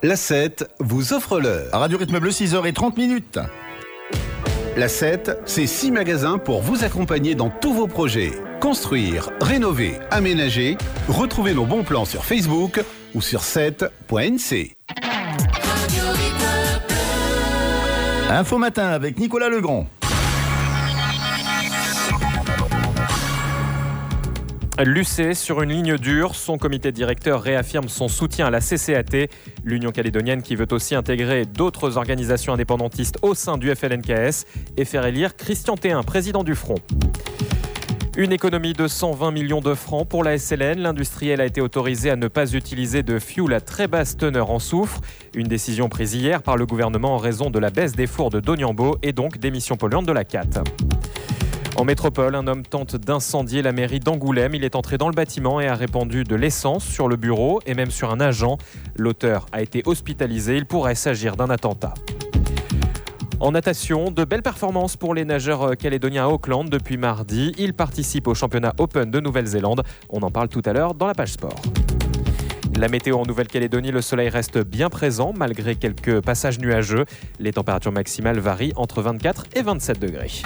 La 7 vous offre l'heure. À Radio Rythme Bleu, 6h30. La 7, c'est 6 magasins pour vous accompagner dans tous vos projets. Construire, rénover, aménager. Retrouvez nos bons plans sur Facebook ou sur 7.nc. Info matin avec Nicolas Legrand. L'UC sur une ligne dure, son comité directeur réaffirme son soutien à la CCAT, l'Union calédonienne qui veut aussi intégrer d'autres organisations indépendantistes au sein du FLNKS et faire élire Christian Théin, président du Front. Une économie de 120 millions de francs pour la SLN. L'industriel a été autorisé à ne pas utiliser de fioul à très basse teneur en soufre. Une décision prise hier par le gouvernement en raison de la baisse des fours de Dognembaud et donc d'émissions polluantes de la CAT. En métropole, un homme tente d'incendier la mairie d'Angoulême. Il est entré dans le bâtiment et a répandu de l'essence sur le bureau et même sur un agent. L'auteur a été hospitalisé. Il pourrait s'agir d'un attentat. En natation, de belles performances pour les nageurs calédoniens à Auckland depuis mardi. Ils participent au championnat Open de Nouvelle-Zélande. On en parle tout à l'heure dans la page sport. La météo en Nouvelle-Calédonie, le soleil reste bien présent malgré quelques passages nuageux. Les températures maximales varient entre 24 et 27 degrés.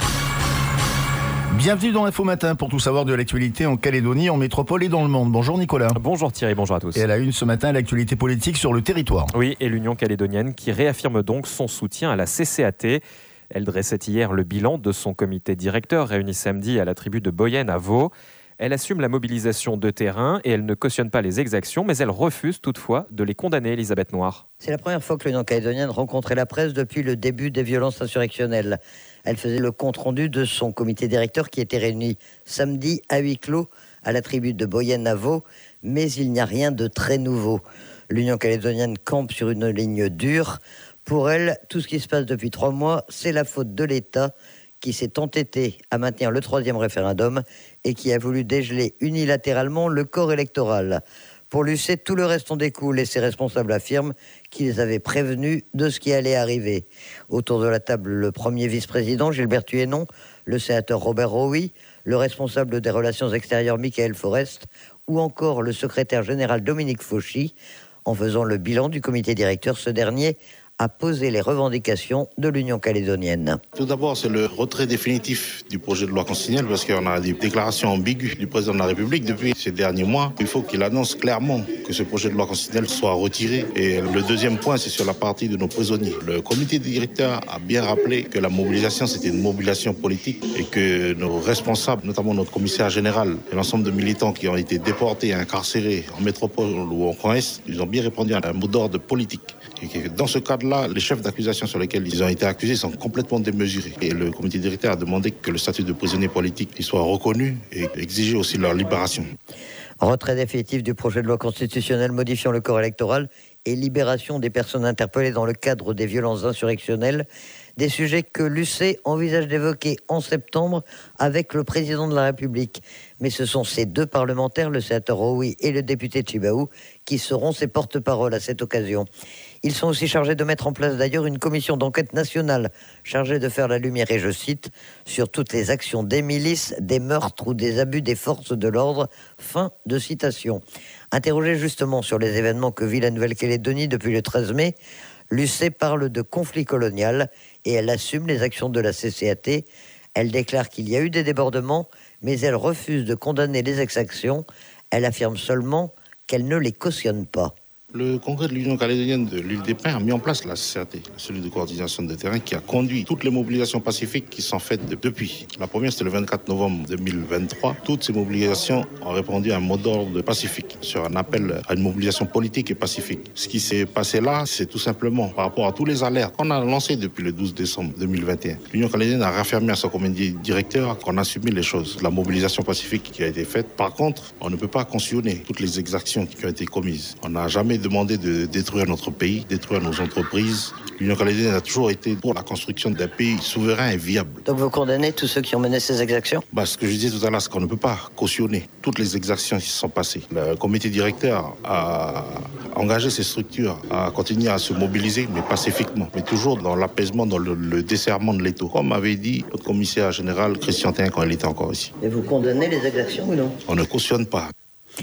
Bienvenue dans l'Info Matin pour tout savoir de l'actualité en Calédonie, en métropole et dans le monde. Bonjour Nicolas. Bonjour Thierry, bonjour à tous. Et à la une ce matin, l'actualité politique sur le territoire. Oui, et l'Union calédonienne qui réaffirme donc son soutien à la CCAT. Elle dressait hier le bilan de son comité directeur réuni samedi à la tribu de Boyenne à Vaud. Elle assume la mobilisation de terrain et elle ne cautionne pas les exactions, mais elle refuse toutefois de les condamner, Elisabeth Noir. C'est la première fois que l'Union calédonienne rencontrait la presse depuis le début des violences insurrectionnelles. Elle faisait le compte-rendu de son comité directeur qui était réuni samedi à huis clos à la tribu de Boyenne à Vaud, mais il n'y a rien de très nouveau. L'Union calédonienne campe sur une ligne dure. Pour elle, tout ce qui se passe depuis 3 mois, c'est la faute de l'État qui s'est entêté à maintenir le 3e référendum et qui a voulu dégeler unilatéralement le corps électoral. Pour l'UC, tout le reste en découle et ses responsables affirment qu'ils avaient prévenu de ce qui allait arriver. Autour de la table, le premier vice-président, Gilbert Thuénon, le sénateur Robert Rowy, le responsable des relations extérieures, Michael Forest, ou encore le secrétaire général Dominique Fauchy. En faisant le bilan du comité directeur, ce dernier a posé les revendications de l'Union calédonienne. Tout d'abord, c'est le retrait définitif du projet de loi constitutionnelle parce qu'on a des déclarations ambiguës du président de la République depuis ces derniers mois. Il faut qu'il annonce clairement que ce projet de loi constitutionnelle soit retiré. Et le deuxième point, c'est sur la partie de nos prisonniers. Le comité directeur a bien rappelé que la mobilisation, c'était une mobilisation politique et que nos responsables, notamment notre commissaire général et l'ensemble de militants qui ont été déportés et incarcérés en métropole ou en province, ils ont bien répondu à un mot d'ordre politique. Et que dans ce cadre-là, les chefs d'accusation sur lesquels ils ont été accusés sont complètement démesurés. Et le comité directeur a demandé que le statut de prisonnier politique soit reconnu et exiger aussi leur libération. Retrait définitif du projet de loi constitutionnelle modifiant le corps électoral et libération des personnes interpellées dans le cadre des violences insurrectionnelles. Des sujets que l'UC envisage d'évoquer en septembre avec le président de la République. Mais ce sont ces 2 parlementaires, le sénateur Rowy et le député Tchibaou, qui seront ses porte-parole à cette occasion. Ils sont aussi chargés de mettre en place d'ailleurs une commission d'enquête nationale chargée de faire la lumière, et je cite, sur toutes les actions des milices, des meurtres ou des abus des forces de l'ordre. Fin de citation. Interrogé justement sur les événements que vit la Nouvelle-Calédonie depuis le 13 mai, l'UC parle de conflit colonial et elle assume les actions de la CCAT. Elle déclare qu'il y a eu des débordements, mais elle refuse de condamner les exactions. Elle affirme seulement qu'elle ne les cautionne pas. Le congrès de l'Union calédonienne de l'île des Pins a mis en place la CCAT, la cellule de coordination de terrain, qui a conduit toutes les mobilisations pacifiques qui sont faites depuis. La première, c'était le 24 novembre 2023. Toutes ces mobilisations ont répondu à un mot d'ordre pacifique, sur un appel à une mobilisation politique et pacifique. Ce qui s'est passé là, c'est tout simplement par rapport à tous les alertes qu'on a lancés depuis le 12 décembre 2021. L'Union calédonienne a réaffirmé à son comité directeur qu'on assumait les choses, la mobilisation pacifique qui a été faite. Par contre, on ne peut pas cautionner toutes les exactions qui ont été commises. On n'a jamais demandé de détruire notre pays, détruire nos entreprises. L'Union calédonienne a toujours été pour la construction d'un pays souverain et viable. Donc vous condamnez tous ceux qui ont mené ces exactions ? Ce que je disais tout à l'heure, c'est qu'on ne peut pas cautionner toutes les exactions qui se sont passées. Le comité directeur a engagé ces structures à continuer à se mobiliser, mais pacifiquement, mais toujours dans l'apaisement, dans le desserrement de l'État. Comme avait dit notre commissaire général Christian Théin quand il était encore ici. Et vous condamnez les exactions ou non ? On ne cautionne pas.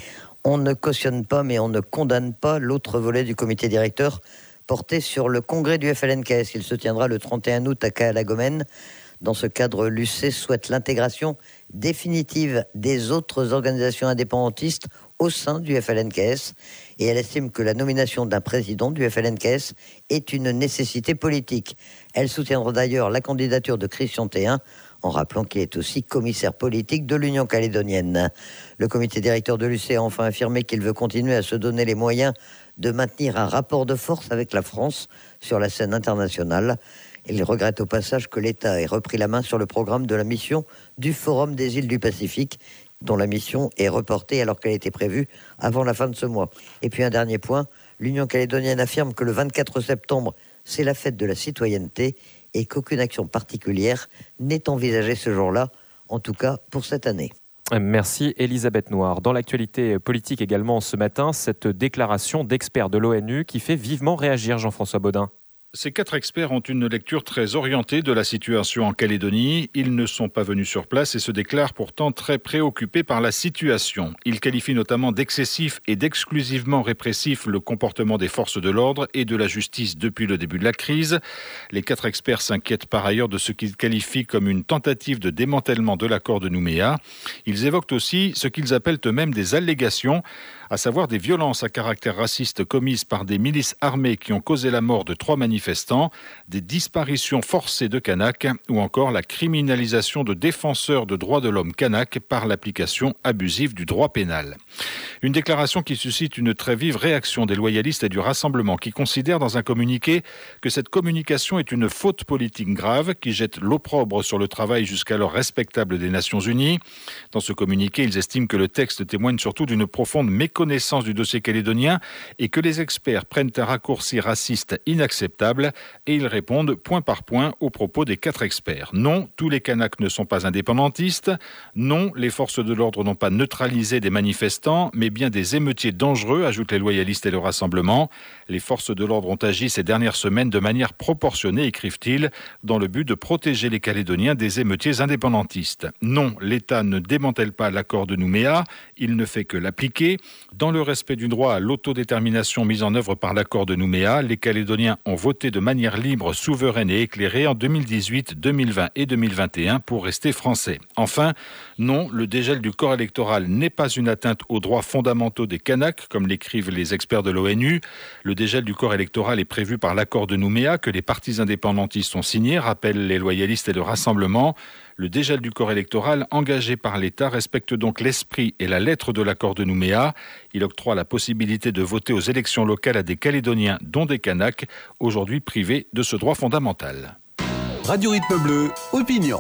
On ne cautionne pas, mais on ne condamne pas l'autre volet du comité directeur porté sur le congrès du FLNKS. Il se tiendra le 31 août à Caala-Gomène. Dans ce cadre, l'UC souhaite l'intégration définitive des autres organisations indépendantistes au sein du FLNKS et elle estime que la nomination d'un président du FLNKS est une nécessité politique. Elle soutiendra d'ailleurs la candidature de Christian Théin en rappelant qu'il est aussi commissaire politique de l'Union calédonienne. Le comité directeur de l'UC a enfin affirmé qu'il veut continuer à se donner les moyens de maintenir un rapport de force avec la France sur la scène internationale. Il regrette au passage que l'État ait repris la main sur le programme de la mission du Forum des îles du Pacifique, dont la mission est reportée alors qu'elle était prévue avant la fin de ce mois. Et puis un dernier point, l'Union calédonienne affirme que le 24 septembre, c'est la fête de la citoyenneté et qu'aucune action particulière n'est envisagée ce jour-là, en tout cas pour cette année. Merci Elisabeth Noir. Dans l'actualité politique également ce matin, cette déclaration d'experts de l'ONU qui fait vivement réagir Jean-François Baudin. Ces 4 experts ont une lecture très orientée de la situation en Calédonie. Ils ne sont pas venus sur place et se déclarent pourtant très préoccupés par la situation. Ils qualifient notamment d'excessif et d'exclusivement répressif le comportement des forces de l'ordre et de la justice depuis le début de la crise. Les 4 experts s'inquiètent par ailleurs de ce qu'ils qualifient comme une tentative de démantèlement de l'accord de Nouméa. Ils évoquent aussi ce qu'ils appellent eux-mêmes des allégations, à savoir des violences à caractère raciste commises par des milices armées qui ont causé la mort de 3 manifestants, des disparitions forcées de Kanaks ou encore la criminalisation de défenseurs de droits de l'homme Kanaks par l'application abusive du droit pénal. Une déclaration qui suscite une très vive réaction des loyalistes et du Rassemblement qui considèrent dans un communiqué que cette communication est une faute politique grave qui jette l'opprobre sur le travail jusqu'alors respectable des Nations Unies. Dans ce communiqué, ils estiment que le texte témoigne surtout d'une profonde méconnaissance du dossier calédonien et que les experts prennent un raccourci raciste inacceptable et ils répondent point par point aux propos des 4 experts. Non, tous les Kanaks ne sont pas indépendantistes. Non, les forces de l'ordre n'ont pas neutralisé des manifestants, mais bien des émeutiers dangereux, ajoutent les loyalistes et le Rassemblement. Les forces de l'ordre ont agi ces dernières semaines de manière proportionnée, écrivent-ils, dans le but de protéger les Calédoniens des émeutiers indépendantistes. Non, l'État ne démantèle pas l'accord de Nouméa, il ne fait que l'appliquer. Dans le respect du droit à l'autodétermination mis en œuvre par l'accord de Nouméa, les Calédoniens ont voté de manière libre, souveraine et éclairée en 2018, 2020 et 2021 pour rester français. Enfin, non, le dégel du corps électoral n'est pas une atteinte aux droits fondamentaux des Kanaks, comme l'écrivent les experts de l'ONU. Le dégel du corps électoral est prévu par l'accord de Nouméa que les partis indépendantistes ont signé, rappellent les loyalistes et le Rassemblement. Le dégel du corps électoral engagé par l'État respecte donc l'esprit et la lettre de l'accord de Nouméa. Il octroie la possibilité de voter aux élections locales à des Calédoniens, dont des Kanaks, aujourd'hui privés de ce droit fondamental. Radio Rythme Bleu, opinion.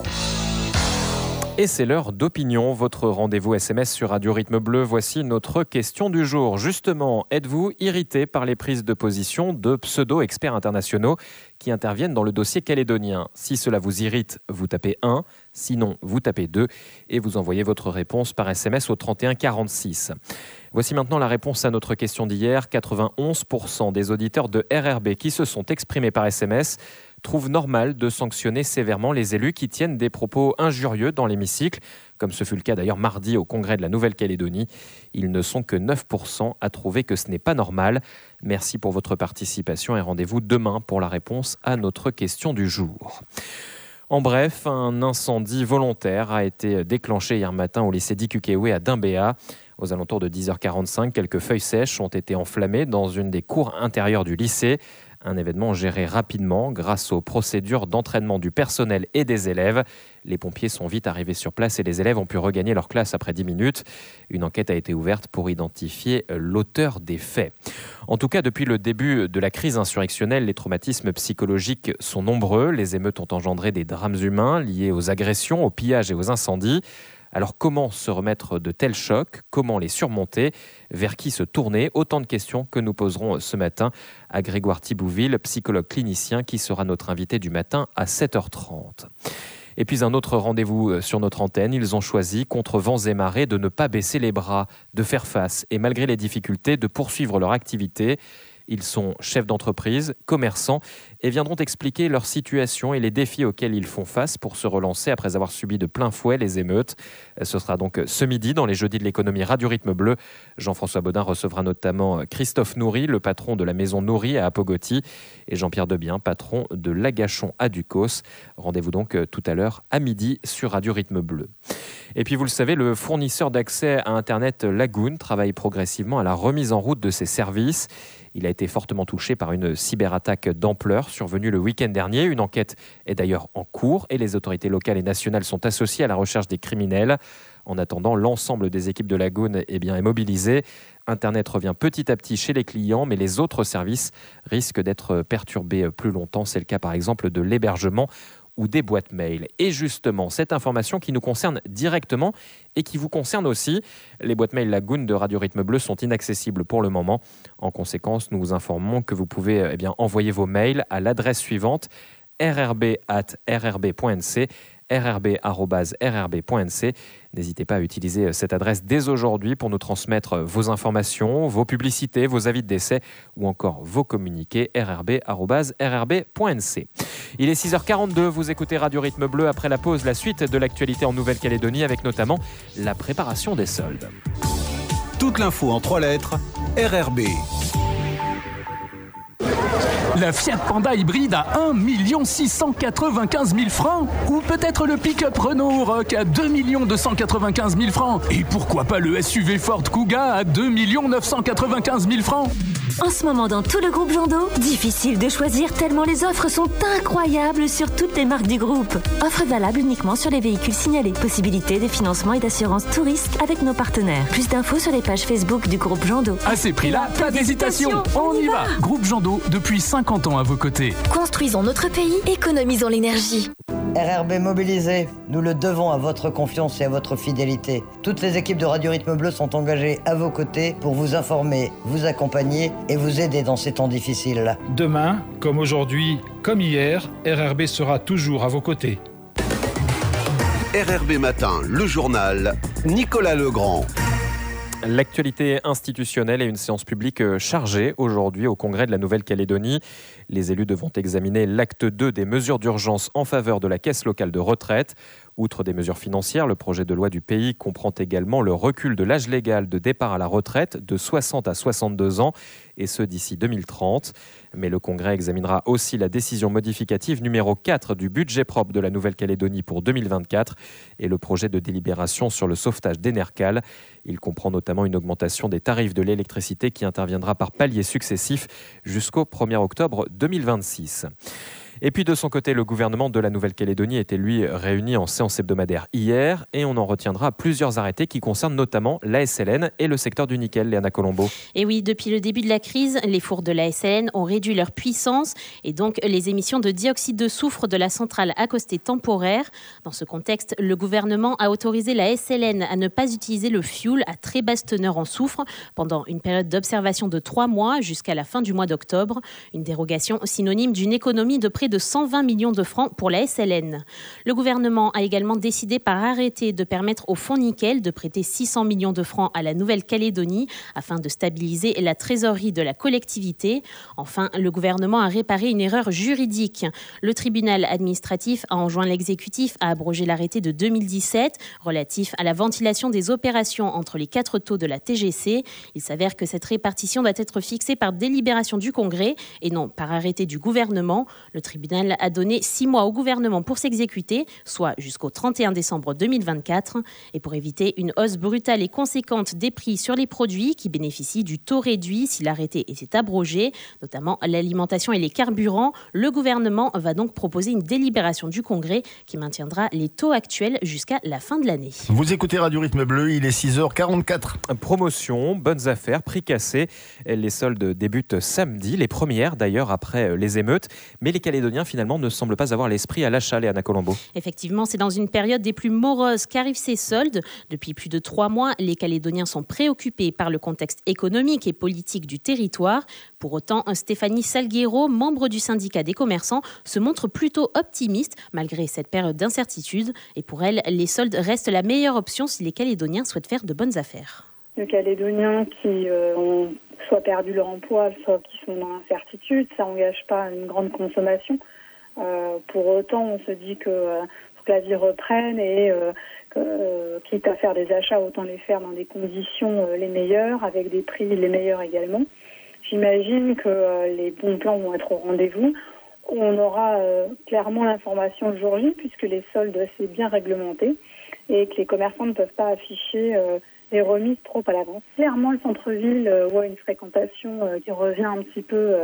Et c'est l'heure d'opinion, votre rendez-vous SMS sur Radio Rythme Bleu. Voici notre question du jour. Justement, êtes-vous irrité par les prises de position de pseudo-experts internationaux qui interviennent dans le dossier calédonien? Si cela vous irrite, vous tapez 1, sinon vous tapez 2 et vous envoyez votre réponse par SMS au 31 46. Voici maintenant la réponse à notre question d'hier. 91% des auditeurs de RRB qui se sont exprimés par SMS trouvent normal de sanctionner sévèrement les élus qui tiennent des propos injurieux dans l'hémicycle, comme ce fut le cas d'ailleurs mardi au congrès de la Nouvelle-Calédonie. Ils ne sont que 9% à trouver que ce n'est pas normal. Merci pour votre participation et rendez-vous demain pour la réponse à notre question du jour. En bref, un incendie volontaire a été déclenché hier matin au lycée Dikukewe à Dimbéa. Aux alentours de 10h45, quelques feuilles sèches ont été enflammées dans une des cours intérieures du lycée. Un événement géré rapidement grâce aux procédures d'entraînement du personnel et des élèves. Les pompiers sont vite arrivés sur place et les élèves ont pu regagner leur classe après 10 minutes. Une enquête a été ouverte pour identifier l'auteur des faits. En tout cas, depuis le début de la crise insurrectionnelle, les traumatismes psychologiques sont nombreux. Les émeutes ont engendré des drames humains liés aux agressions, aux pillages et aux incendies. Alors comment se remettre de tels chocs? Comment les surmonter? Vers qui se tourner? Autant de questions que nous poserons ce matin à Grégoire Thibouville, psychologue clinicien, qui sera notre invité du matin à 7h30. Et puis un autre rendez-vous sur notre antenne. Ils ont choisi, contre vents et marées, de ne pas baisser les bras, de faire face et malgré les difficultés, de poursuivre leur activité. Ils sont chefs d'entreprise, commerçants et viendront expliquer leur situation et les défis auxquels ils font face pour se relancer après avoir subi de plein fouet les émeutes. Ce sera donc ce midi dans les Jeudis de l'économie Radio Rythme Bleu. Jean-François Baudin recevra notamment Christophe Noury, le patron de la maison Noury à Apogoti, et Jean-Pierre Debien, patron de l'Agachon à Ducos. Rendez-vous donc tout à l'heure à midi sur Radio Rythme Bleu. Et puis vous le savez, le fournisseur d'accès à Internet Lagoon travaille progressivement à la remise en route de ses services. Il a été fortement touché par une cyberattaque d'ampleur survenue le week-end dernier. Une enquête est d'ailleurs en cours et les autorités locales et nationales sont associées à la recherche des criminels. En attendant, l'ensemble des équipes de Lagoon est mobilisé. Internet revient petit à petit chez les clients, mais les autres services risquent d'être perturbés plus longtemps. C'est le cas par exemple de l'hébergement ou des boîtes mail. Et justement, cette information qui nous concerne directement et qui vous concerne aussi, les boîtes mail Lagoon de Radio Rythme Bleu sont inaccessibles pour le moment. En conséquence, nous vous informons que vous pouvez envoyer vos mails à l'adresse suivante rrb@rrb.nc rrb@rrb.nc. N'hésitez pas à utiliser cette adresse dès aujourd'hui pour nous transmettre vos informations, vos publicités, vos avis de décès ou encore vos communiqués rrb@rrb.nc. Il est 6h42, vous écoutez Radio Rythme Bleu. Après la pause, la suite de l'actualité en Nouvelle-Calédonie avec notamment la préparation des soldes. Toute l'info en 3 lettres, RRB. La Fiat Panda hybride à 1 695 000 francs. Ou peut-être le pick-up Renault Rock à 2 295 000 francs. Et pourquoi pas le SUV Ford Kuga à 2 995 000 francs. En ce moment, dans tout le groupe Jando, difficile de choisir tellement les offres sont incroyables sur toutes les marques du groupe. Offre valable uniquement sur les véhicules signalés. Possibilité de financement et d'assurance tout risque avec nos partenaires. Plus d'infos sur les pages Facebook du groupe Jando. À ces prix-là, pas d'hésitation. On y va. Groupe Jando, depuis 50 ans à vos côtés. Construisons notre pays, économisons l'énergie. RRB mobilisé, nous le devons à votre confiance et à votre fidélité. Toutes les équipes de Radio Rythme Bleu sont engagées à vos côtés pour vous informer, vous accompagner et vous aider dans ces temps difficiles. Demain, comme aujourd'hui, comme hier, RRB sera toujours à vos côtés. RRB Matin, le journal, Nicolas Legrand. L'actualité institutionnelle et une séance publique chargée aujourd'hui au Congrès de la Nouvelle-Calédonie. Les élus devront examiner l'acte 2 des mesures d'urgence en faveur de la caisse locale de retraite. Outre des mesures financières, le projet de loi du pays comprend également le recul de l'âge légal de départ à la retraite de 60 à 62 ans, et ce d'ici 2030. Mais le Congrès examinera aussi la décision modificative numéro 4 du budget propre de la Nouvelle-Calédonie pour 2024 et le projet de délibération sur le sauvetage d'Enercal. Il comprend notamment une augmentation des tarifs de l'électricité qui interviendra par paliers successifs jusqu'au 1er octobre 2026. Et puis de son côté, le gouvernement de la Nouvelle-Calédonie était lui réuni en séance hebdomadaire hier et on en retiendra plusieurs arrêtés qui concernent notamment la SLN et le secteur du nickel, Léana Colombo. Et oui, depuis le début de la crise, les fours de la SLN ont réduit leur puissance et donc les émissions de dioxyde de soufre de la centrale accostée temporaire. Dans ce contexte, le gouvernement a autorisé la SLN à ne pas utiliser le fioul à très basse teneur en soufre pendant une période d'observation de 3 mois jusqu'à la fin du mois d'octobre. Une dérogation synonyme d'une économie de près de 120 millions de francs pour la SLN. Le gouvernement a également décidé par arrêté de permettre au Fonds Nickel de prêter 600 millions de francs à la Nouvelle-Calédonie afin de stabiliser la trésorerie de la collectivité. Enfin, le gouvernement a réparé une erreur juridique. Le tribunal administratif a enjoint l'exécutif à abroger l'arrêté de 2017 relatif à la ventilation des opérations entre les 4 taux de la TGC. Il s'avère que cette répartition doit être fixée par délibération du Congrès et non par arrêté du gouvernement. Le tribunal a donné 6 mois au gouvernement pour s'exécuter, soit jusqu'au 31 décembre 2024. Et pour éviter une hausse brutale et conséquente des prix sur les produits qui bénéficient du taux réduit si l'arrêté était abrogé, notamment l'alimentation et les carburants, le gouvernement va donc proposer une délibération du Congrès qui maintiendra les taux actuels jusqu'à la fin de l'année. Vous écoutez Radio Rythme Bleu, il est 6h44. Promotion, bonnes affaires, prix cassés. Les soldes débutent samedi, les premières d'ailleurs après les émeutes. Mais les Calédoniens finalement ne semblent pas avoir l'esprit à l'achat, Léana Colombo. Effectivement, c'est dans une période des plus moroses qu'arrivent ces soldes. Depuis plus de 3 mois, les Calédoniens sont préoccupés par le contexte économique et politique du territoire. Pour autant, Stéphanie Salguero, membre du syndicat des commerçants, se montre plutôt optimiste malgré cette période d'incertitude. Et pour elle, les soldes restent la meilleure option si les Calédoniens souhaitent faire de bonnes affaires. Les Calédoniens qui ont soit perdu leur emploi, soit qui sont dans l'incertitude. Ça n'engage pas une grande consommation. Pour autant, on se dit que la vie reprenne et quitte à faire des achats, autant les faire dans des conditions les meilleures, avec des prix les meilleurs également. J'imagine que les bons plans vont être au rendez-vous. On aura clairement l'information le jour J, puisque les soldes, c'est bien réglementé, et que les commerçants ne peuvent pas afficher les remises trop à l'avance. Clairement, le centre-ville voit une fréquentation qui revient un petit peu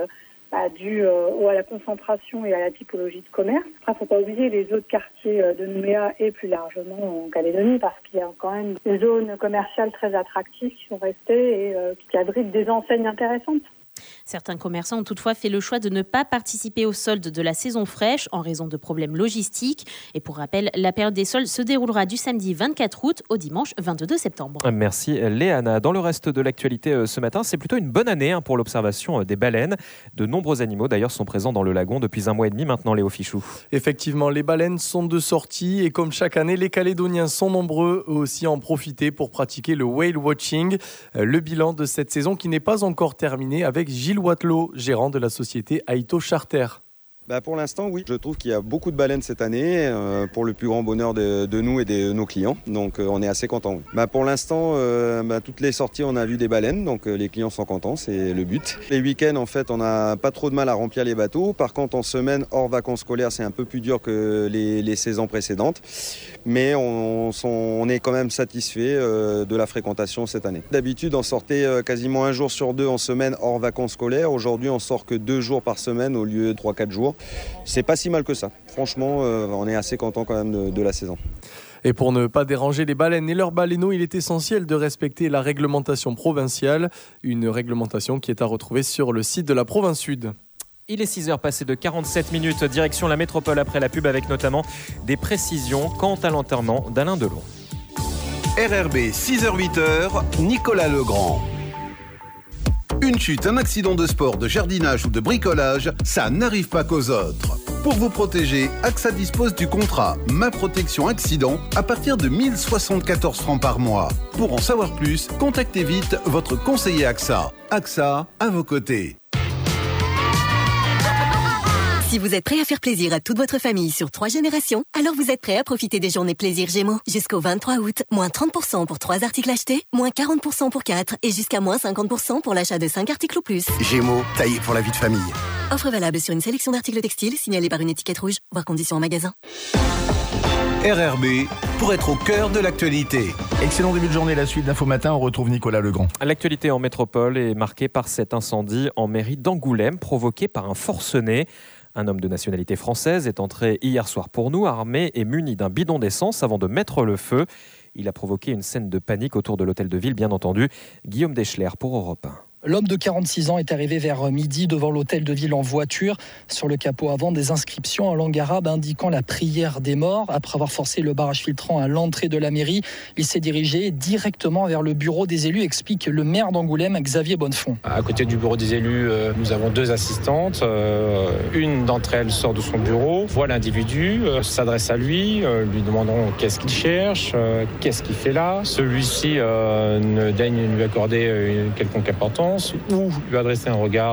dû à la concentration et à la typologie de commerce. Après, il ne faut pas oublier les autres quartiers de Nouméa et plus largement en Calédonie, parce qu'il y a quand même des zones commerciales très attractives qui sont restées et qui abritent des enseignes intéressantes. Certains commerçants ont toutefois fait le choix de ne pas participer aux soldes de la saison fraîche en raison de problèmes logistiques. Et pour rappel, la période des soldes se déroulera du samedi 24 août au dimanche 22 septembre. Merci Léana. Dans le reste de l'actualité ce matin, c'est plutôt une bonne année pour l'observation des baleines. De nombreux animaux d'ailleurs sont présents dans le lagon depuis 1 mois et demi maintenant, Léo Fichou. Effectivement, les baleines sont de sortie et comme chaque année, les Calédoniens sont nombreux aussi à en profiter pour pratiquer le whale watching. Le bilan de cette saison qui n'est pas encore terminé avec Gilles Watelot, gérant de la société Aito Charter. Pour l'instant, oui. Je trouve qu'il y a beaucoup de baleines cette année, pour le plus grand bonheur de nous et de nos clients. Donc, on est assez contents. Oui. Pour l'instant, toutes les sorties, on a vu des baleines. Donc, les clients sont contents, c'est le but. Les week-ends, en fait, on n'a pas trop de mal à remplir les bateaux. Par contre, en semaine, hors vacances scolaires, c'est un peu plus dur que les saisons précédentes. Mais on est quand même satisfait de la fréquentation cette année. D'habitude, on sortait quasiment 1 jour sur 2 en semaine hors vacances scolaires. Aujourd'hui, on sort que 2 jours par semaine au lieu de 3-4 jours. C'est pas si mal que ça. Franchement, on est assez content quand même de la saison. Et pour ne pas déranger les baleines et leurs baleineaux, il est essentiel de respecter la réglementation provinciale. Une réglementation qui est à retrouver sur le site de la province Sud. Il est 6h passé de 47 minutes, direction la métropole après la pub avec notamment des précisions quant à l'enterrement d'Alain Delon. RRB 6h-8h, Nicolas Legrand. Une chute, un accident de sport, de jardinage ou de bricolage, ça n'arrive pas qu'aux autres. Pour vous protéger, AXA dispose du contrat Ma Protection Accident à partir de 1 074 francs par mois. Pour en savoir plus, contactez vite votre conseiller AXA. AXA, à vos côtés. Si vous êtes prêt à faire plaisir à toute votre famille sur 3 générations, alors vous êtes prêt à profiter des journées plaisir Gémeaux. Jusqu'au 23 août, moins 30% pour 3 articles achetés, moins 40% pour 4 et jusqu'à moins 50% pour l'achat de 5 articles ou plus. Gémeaux, taillé pour la vie de famille. Offre valable sur une sélection d'articles textiles signalés par une étiquette rouge, voire conditions en magasin. RRB, pour être au cœur de l'actualité. Excellent début de journée, la suite d'Info Matin, on retrouve Nicolas Legrand. L'actualité en métropole est marquée par cet incendie en mairie d'Angoulême provoqué par un forcené. Un homme de nationalité française est entré hier soir pour nous, armé et muni d'un bidon d'essence avant de mettre le feu. Il a provoqué une scène de panique autour de l'hôtel de ville, bien entendu. Guillaume Deschler pour Europe 1. L'homme de 46 ans est arrivé vers midi devant l'hôtel de ville en voiture. Sur le capot avant, des inscriptions en langue arabe indiquant la prière des morts. Après avoir forcé le barrage filtrant à l'entrée de la mairie, il s'est dirigé directement vers le bureau des élus, explique le maire d'Angoulême, Xavier Bonnefond. À côté du bureau des élus, nous avons 2 assistantes. Une d'entre elles sort de son bureau, voit l'individu, s'adresse à lui, lui demandant qu'est-ce qu'il cherche, qu'est-ce qu'il fait là. Celui-ci ne daigne lui accorder une quelconque importance ou lui adresser un regard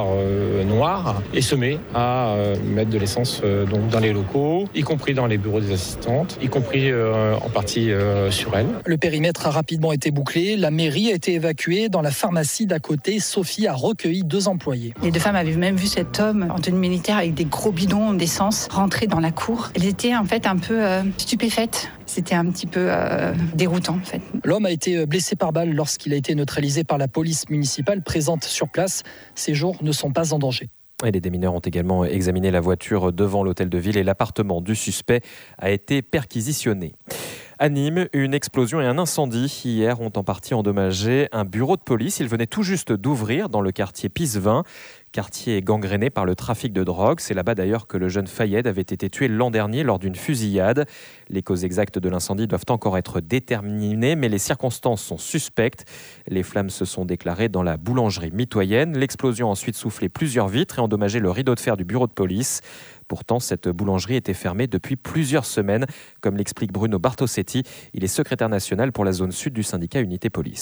noir et se met à mettre de l'essence donc dans les locaux, y compris dans les bureaux des assistantes, y compris en partie sur elle. Le périmètre a rapidement été bouclé, la mairie a été évacuée. Dans la pharmacie d'à côté, Sophie a recueilli 2 employés. Les 2 femmes avaient même vu cet homme en tenue militaire avec des gros bidons d'essence rentrer dans la cour. Elles étaient en fait un peu stupéfaites. C'était un petit peu déroutant en fait. L'homme a été blessé par balle lorsqu'il a été neutralisé par la police municipale présente sur place. Ses jours ne sont pas en danger. Et les démineurs ont également examiné la voiture devant l'hôtel de ville et l'appartement du suspect a été perquisitionné. À Nîmes, une explosion et un incendie hier ont en partie endommagé un bureau de police. Il venait tout juste d'ouvrir dans le quartier Pisevin, quartier gangréné par le trafic de drogue. C'est là-bas d'ailleurs que le jeune Fayed avait été tué l'an dernier lors d'une fusillade. Les causes exactes de l'incendie doivent encore être déterminées, mais les circonstances sont suspectes. Les flammes se sont déclarées dans la boulangerie mitoyenne. L'explosion a ensuite soufflé plusieurs vitres et endommagé le rideau de fer du bureau de police. Pourtant, cette boulangerie était fermée depuis plusieurs semaines, comme l'explique Bruno Bartosetti. Il est secrétaire national pour la zone sud du syndicat Unité Police.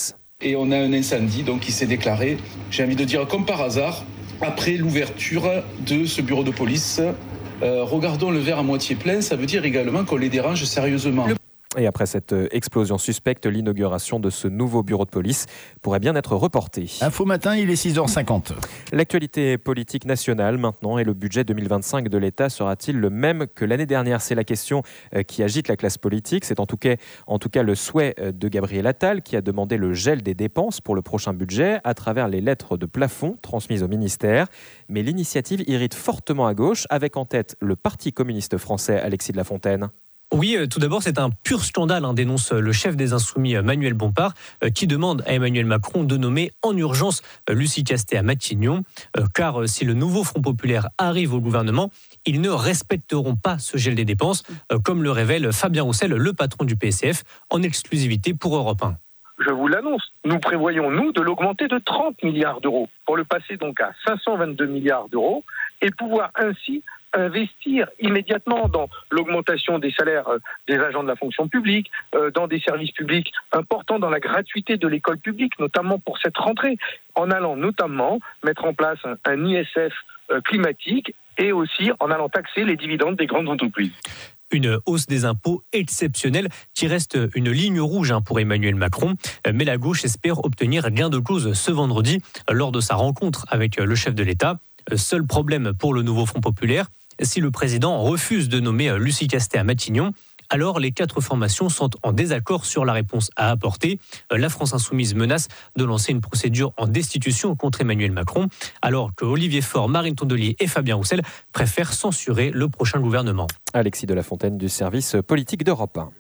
et on a un incendie donc qui s'est déclaré, j'ai envie de dire comme par hasard, après l'ouverture de ce bureau de police. Regardons le verre à moitié plein, ça veut dire également qu'on les dérange sérieusement. Et après cette explosion suspecte, l'inauguration de ce nouveau bureau de police pourrait bien être reportée. Info matin, il est 6h50. L'actualité politique nationale maintenant et le budget 2025 de l'État sera-t-il le même que l'année dernière ? C'est la question qui agite la classe politique. C'est en tout cas le souhait de Gabriel Attal qui a demandé le gel des dépenses pour le prochain budget à travers les lettres de plafond transmises au ministère. Mais l'initiative irrite fortement à gauche avec en tête le Parti communiste français, Alexis de la Fontaine. Oui, tout d'abord, c'est un pur scandale, dénonce le chef des Insoumis, Manuel Bompard, qui demande à Emmanuel Macron de nommer en urgence Lucie Castet à Matignon, car si le nouveau Front populaire arrive au gouvernement, ils ne respecteront pas ce gel des dépenses, comme le révèle Fabien Roussel, le patron du PCF, en exclusivité pour Europe 1. Je vous l'annonce, nous prévoyons, de l'augmenter de 30 milliards d'euros, pour le passer donc à 522 milliards d'euros, et pouvoir ainsi investir immédiatement dans l'augmentation des salaires des agents de la fonction publique, dans des services publics importants, dans la gratuité de l'école publique, notamment pour cette rentrée, en allant notamment mettre en place un ISF climatique et aussi en allant taxer les dividendes des grandes entreprises. Une hausse des impôts exceptionnelle qui reste une ligne rouge pour Emmanuel Macron. Mais la gauche espère obtenir gain de cause ce vendredi lors de sa rencontre avec le chef de l'État. Seul problème pour le nouveau Front populaire, si le président refuse de nommer Lucie Castet à Matignon, alors les 4 formations sont en désaccord sur la réponse à apporter. La France Insoumise menace de lancer une procédure en destitution contre Emmanuel Macron, alors que Olivier Faure, Marine Tondelier et Fabien Roussel préfèrent censurer le prochain gouvernement. Alexis de la Fontaine du service politique d'Europe 1.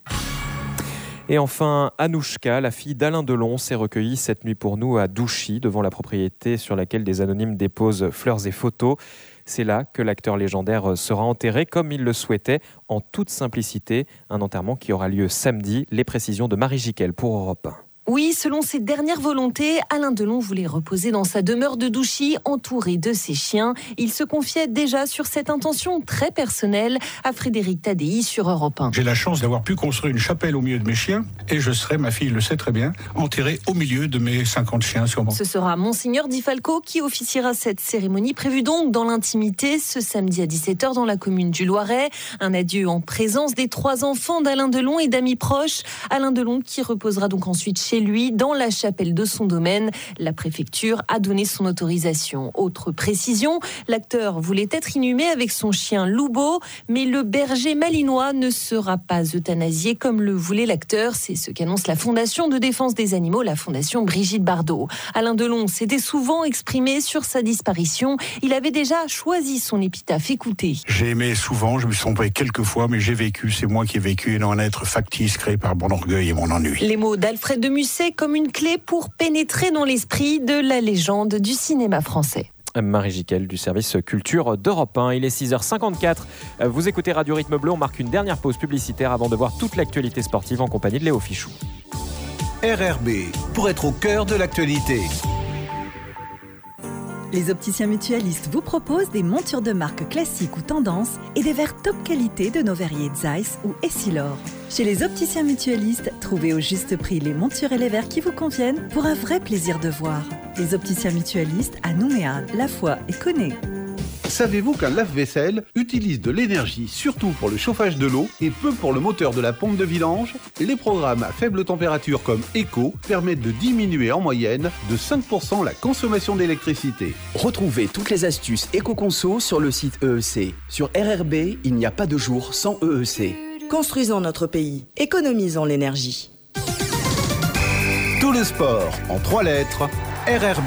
Et enfin, Anouchka, la fille d'Alain Delon, s'est recueillie cette nuit pour nous à Douchy, devant la propriété sur laquelle des anonymes déposent fleurs et photos. C'est là que l'acteur légendaire sera enterré comme il le souhaitait, en toute simplicité. Un enterrement qui aura lieu samedi. Les précisions de Marie Jiquel pour Europe 1. Oui, selon ses dernières volontés, Alain Delon voulait reposer dans sa demeure de Douchy, entouré de ses chiens. Il se confiait déjà sur cette intention très personnelle à Frédéric Tadei sur Europe 1. J'ai la chance d'avoir pu construire une chapelle au milieu de mes chiens et je serai, ma fille le sait très bien, enterré au milieu de mes 50 chiens sûrement. Ce sera Monseigneur Di Falco qui officiera cette cérémonie prévue donc dans l'intimité ce samedi à 17h dans la commune du Loiret. Un adieu en présence des 3 enfants d'Alain Delon et d'amis proches. Alain Delon qui reposera donc ensuite chez lui, dans la chapelle de son domaine. La préfecture a donné son autorisation. Autre précision, l'acteur voulait être inhumé avec son chien Loubo, mais le berger malinois ne sera pas euthanasié comme le voulait l'acteur. C'est ce qu'annonce la Fondation de défense des animaux, la Fondation Brigitte Bardot. Alain Delon s'était souvent exprimé sur sa disparition. Il avait déjà choisi son épitaphe. Écoutez. J'ai aimé souvent, je me suis trompé quelques fois, mais j'ai vécu, c'est moi qui ai vécu, et non un être factice créé par mon orgueil et mon ennui. Les mots d'Alfred de Musset comme une clé pour pénétrer dans l'esprit de la légende du cinéma français. Marie Jiquel du service culture d'Europe 1. Il est 6h54. Vous écoutez Radio Rythme Bleu. On marque une dernière pause publicitaire avant de voir toute l'actualité sportive en compagnie de Léo Fichou. RRB, pour être au cœur de l'actualité. Les opticiens mutualistes vous proposent des montures de marque classiques ou tendance et des verres top qualité de nos verriers Zeiss ou Essilor. Chez les opticiens mutualistes, trouvez au juste prix les montures et les verres qui vous conviennent pour un vrai plaisir de voir. Les opticiens mutualistes à Nouméa, La Foix et Connay. Savez-vous qu'un lave-vaisselle utilise de l'énergie surtout pour le chauffage de l'eau et peu pour le moteur de la pompe de vidange ? Les programmes à faible température comme Eco permettent de diminuer en moyenne de 5% la consommation d'électricité. Retrouvez toutes les astuces éco-conso sur le site EEC. Sur RRB, il n'y a pas de jour sans EEC. Construisons notre pays, économisons l'énergie. Tout le sport en 3 lettres, RRB.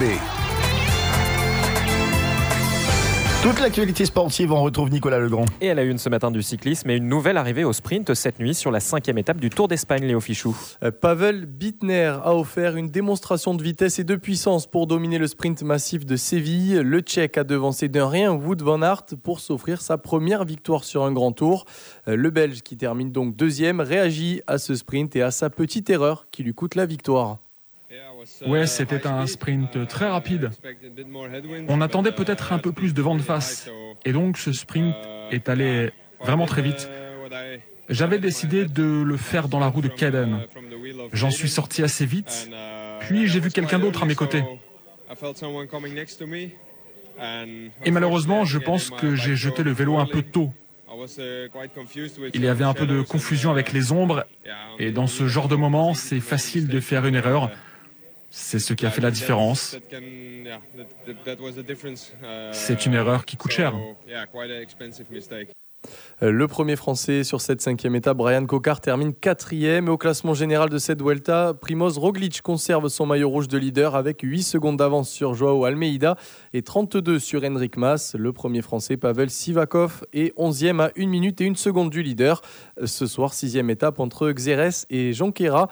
Toute l'actualité sportive, on retrouve Nicolas Legrand. Et à la une ce matin du cyclisme et une nouvelle arrivée au sprint cette nuit sur la 5e étape du Tour d'Espagne, Léo Fichou. Pavel Bittner a offert une démonstration de vitesse et de puissance pour dominer le sprint massif de Séville. Le Tchèque a devancé d'un rien Wout van Aert pour s'offrir sa première victoire sur un grand tour. Le Belge, qui termine donc 2e, réagit à ce sprint et à sa petite erreur qui lui coûte la victoire. Ouais, c'était un sprint très rapide. On attendait peut-être un peu plus de vent de face. Et donc ce sprint est allé vraiment très vite. J'avais décidé de le faire dans la roue de Caden. J'en suis sorti assez vite. Puis j'ai vu quelqu'un d'autre à mes côtés. Et malheureusement, je pense que j'ai jeté le vélo un peu tôt. Il y avait un peu de confusion avec les ombres, et dans ce genre de moment, c'est facile de faire une erreur. C'est ce qui a fait la différence. C'est une erreur qui coûte cher. Le premier Français sur cette 5e étape, Brian Cocard, termine 4e. Au classement général de cette Vuelta, Primoz Roglic conserve son maillot rouge de leader avec 8 secondes d'avance sur Joao Almeida et 32 sur Enric Mas. Le premier Français, Pavel Sivakov, est 11e à 1 minute et 1 seconde du leader. Ce soir, 6e étape entre Xerès et Jonquera,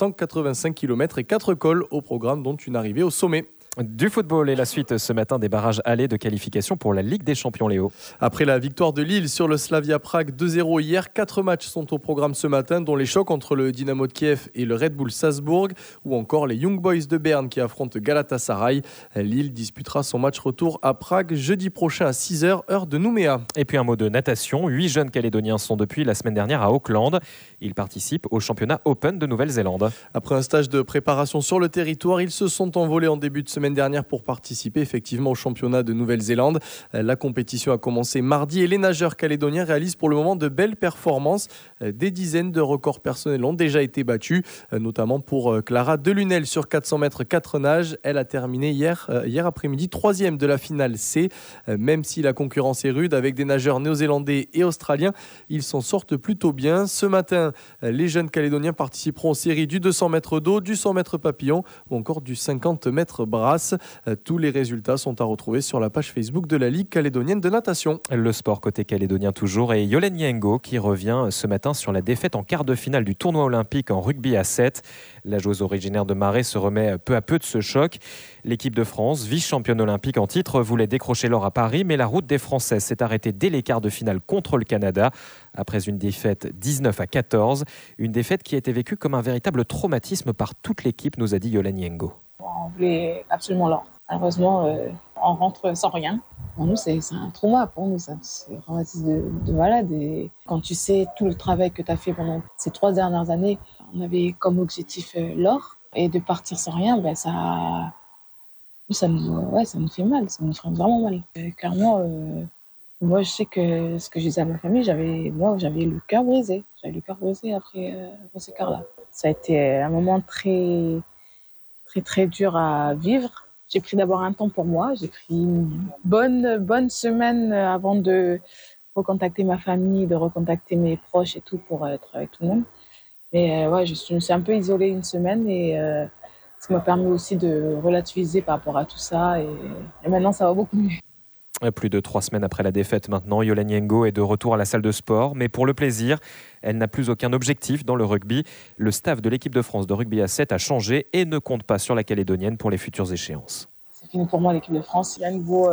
185 km et 4 cols au programme, dont une arrivée au sommet. Du football et la suite ce matin des barrages allés de qualification pour la Ligue des Champions, Léo. Après la victoire de Lille sur le Slavia Prague 2-0 hier, 4 matchs sont au programme ce matin, dont les chocs entre le Dynamo de Kiev et le Red Bull Salzbourg, ou encore les Young Boys de Berne qui affrontent Galatasaray. Lille disputera son match retour à Prague jeudi prochain à 6h, heure de Nouméa. Et puis un mot de natation. 8 jeunes Calédoniens sont depuis la semaine dernière à Auckland. Ils participent au championnat Open de Nouvelle-Zélande. Après un stage de préparation sur le territoire, ils se sont envolés en début de semaine dernière pour participer effectivement au championnat de Nouvelle-Zélande. La compétition a commencé mardi et les nageurs calédoniens réalisent pour le moment de belles performances. Des dizaines de records personnels ont déjà été battus, notamment pour Clara Delunel sur 400 mètres 4 nages. Elle a terminé hier après-midi 3e de la finale C. Même si la concurrence est rude avec des nageurs néo-zélandais et australiens, ils s'en sortent plutôt bien. Ce matin, les jeunes calédoniens participeront aux séries du 200 mètres d'eau, du 100 mètres papillon ou encore du 50 mètres brasse. Tous les résultats sont à retrouver sur la page Facebook de la Ligue calédonienne de natation. Le sport côté calédonien toujours, et Yolène Yengo qui revient ce matin sur la défaite en quart de finale du tournoi olympique en rugby à 7. La joueuse originaire de Marais se remet peu à peu de ce choc. L'équipe de France, vice-championne olympique en titre, voulait décrocher l'or à Paris, mais la route des Françaises s'est arrêtée dès les quarts de finale contre le Canada, après une défaite 19-14. Une défaite qui a été vécue comme un véritable traumatisme par toute l'équipe, nous a dit Yolène Yengo. On voulait absolument l'or. Malheureusement, on rentre sans rien. Pour nous, c'est un trauma. Pour nous, c'est un traumatisme de malade. Et quand tu sais tout le travail que tu as fait pendant ces 3 dernières années, on avait comme objectif l'or. Et de partir sans rien, ça nous fait mal. Ça nous fait vraiment mal. Clairement, moi, je sais que ce que je disais à ma famille, j'avais le cœur brisé. J'avais le cœur brisé après ces quarts-là. Ça a été un moment très, très, très dur à vivre. J'ai pris d'abord un temps pour moi. J'ai pris une bonne semaine avant de recontacter ma famille, de recontacter mes proches et tout pour être avec tout le monde. Mais je me suis un peu isolée une semaine et ça m'a permis aussi de relativiser par rapport à tout ça. Et maintenant, ça va beaucoup mieux. Plus de 3 semaines après la défaite maintenant, Yolène Yengo est de retour à la salle de sport. Mais pour le plaisir, elle n'a plus aucun objectif dans le rugby. Le staff de l'équipe de France de rugby à 7 a changé et ne compte pas sur la Calédonienne pour les futures échéances. C'est fini pour moi l'équipe de France. Il y a un nouveau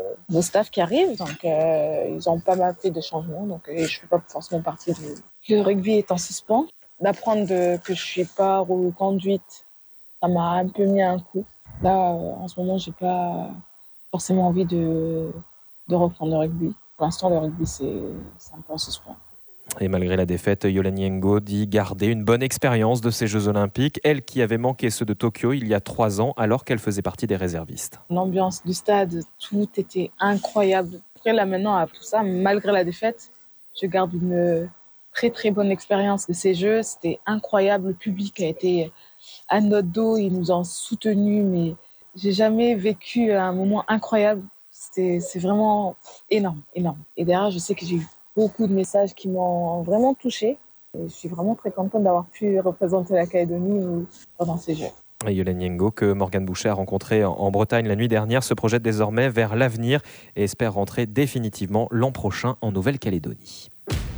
staff qui arrive. Donc, ils ont pas mal fait de changements. Donc, je ne fais pas forcément partie Le rugby est en suspens. D'apprendre que je ne suis pas reconduite, ça m'a un peu mis un coup. Là, en ce moment, je n'ai pas forcément envie de reprendre le rugby. Pour l'instant, le rugby, c'est un peu en suspens. Et malgré la défaite, Yolène Yengo dit garder une bonne expérience de ces Jeux Olympiques, elle qui avait manqué ceux de Tokyo il y a 3 ans alors qu'elle faisait partie des réservistes. L'ambiance du stade, tout était incroyable. Après, là maintenant, à tout ça, malgré la défaite, je garde une très très bonne expérience de ces Jeux. C'était incroyable, le public a été à notre dos, ils nous ont soutenus, mais j'ai jamais vécu un moment incroyable. C'est vraiment énorme. Et derrière, je sais que j'ai eu beaucoup de messages qui m'ont vraiment touchée. Et je suis vraiment très contente d'avoir pu représenter la Calédonie pendant ces Jeux. Et Yolène Yengo, que Morgane Boucher a rencontré en Bretagne la nuit dernière, se projette désormais vers l'avenir et espère rentrer définitivement l'an prochain en Nouvelle-Calédonie.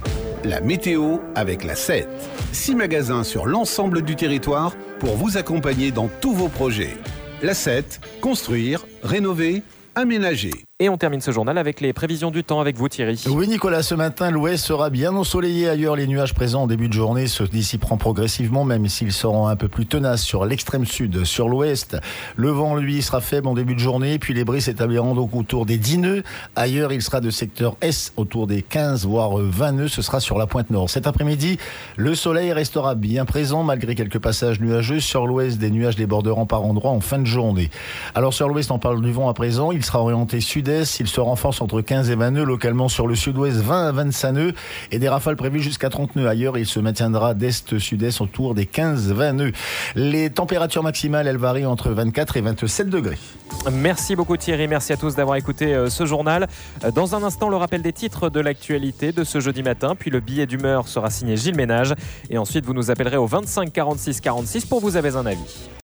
La météo avec la 7. 6 magasins sur l'ensemble du territoire pour vous accompagner dans tous vos projets. La 7, construire, rénover, aménager. Et on termine ce journal avec les prévisions du temps avec vous Thierry. Oui Nicolas, ce matin l'ouest sera bien ensoleillé. Ailleurs les nuages présents en début de journée se dissiperont progressivement, même s'ils seront un peu plus tenaces sur l'extrême sud. Sur l'ouest, le vent lui sera faible en début de journée, puis les bris s'établiront donc autour des 10 nœuds. Ailleurs il sera de secteur S autour des 15 voire 20 nœuds, ce sera sur la pointe nord. Cet après-midi, le soleil restera bien présent malgré quelques passages nuageux. Sur l'ouest, des nuages déborderont par endroits en fin de journée. Alors sur l'ouest, on parle du vent à présent, il sera orienté sud-est. Il se renforce entre 15 et 20 nœuds, localement sur le sud-ouest 20 à 25 nœuds et des rafales prévues jusqu'à 30 nœuds. Ailleurs, il se maintiendra d'est-sud-est autour des 15-20 nœuds. Les températures maximales, elles varient entre 24 et 27 degrés. Merci beaucoup Thierry, merci à tous d'avoir écouté ce journal. Dans un instant, le rappel des titres de l'actualité de ce jeudi matin, puis le billet d'humeur sera signé Gilles Ménage et ensuite vous nous appellerez au 25 46 46 pour vous avez un avis.